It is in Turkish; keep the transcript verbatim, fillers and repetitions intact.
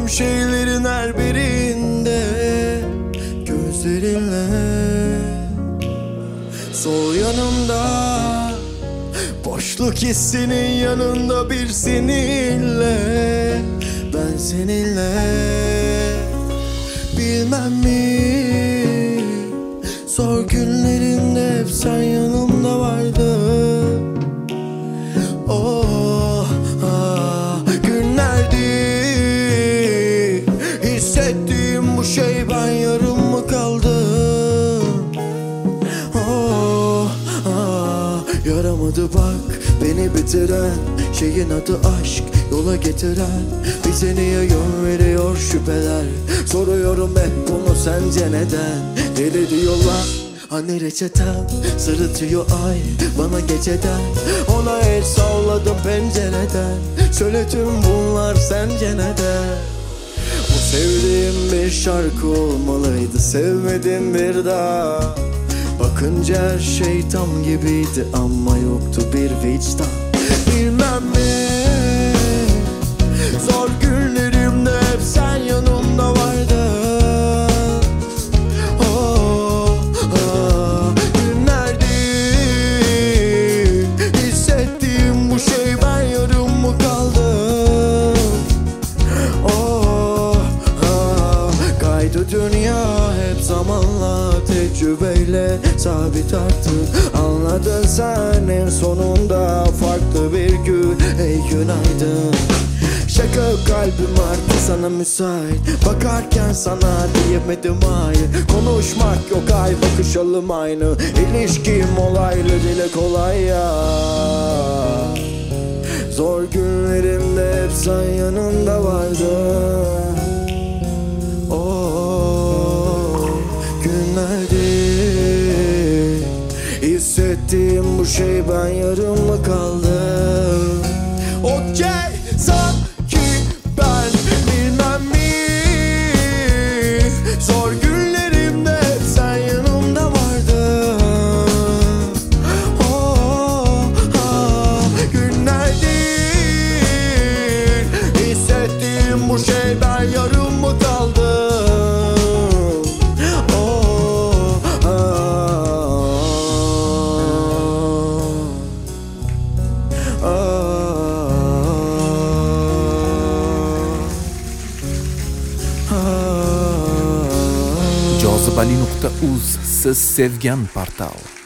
Hissettiğim şeylerin her birinde gözlerinle. Sol yanımda boşluk hissinin yanında bir seninle. Ben seninle. Bilmem mi, zor günlerimde hep sen yanımda vardın. Oh, ah, günlerdi hissettiğim bu şey, ben yarım mı kaldım? Oh, ah, yaramadı bak beni bitiren şeyin adı aşk, yola getiren. Bize niye yön veriyor şüpheler? Soruyorum hep bunu, sence neden? Deli diyorlar hani reçetem, sırıtıyor ay bana geceden. Ona el salladım pencereden. Söyle tüm bunlar sence neden? Bu sevdiğim bir şarkı olmalıydı, sevmedim bir daha. Bakınca her şey tam gibiydi ama yoktu bir vicdan. Bilmem mi, zor günlerimde hep sen yanımda vardın. Oh, ah, günlerdi hissettiğim bu şey, ben yarım mı kaldım? Oh, ah, kaydı dünya hep zamanla, tecrübeyle sabit artık. Anladın sen en sonunda, farklı bir gün. Ey günaydın. Şaka kalbim artık sana müsait, bakarken sana diyemedim hayır. Konuşmak yok ay, bakışalım aynı. İlişkim olaylı, dile kolay ya. Zor günlerimde hep sen yanımda vardın. Oh, günlerdi hissettiğim bu şey, ben yarım mı kaldım? Okey, sanki ben bilmem mi, zor günlerimde hep sen yanımda vardın. Oh, ah, günlerdir hissettiğim bu şey, ben yarım mı kaldım? Oh, ah, Jozibali nokta uz, siz sevgan portal.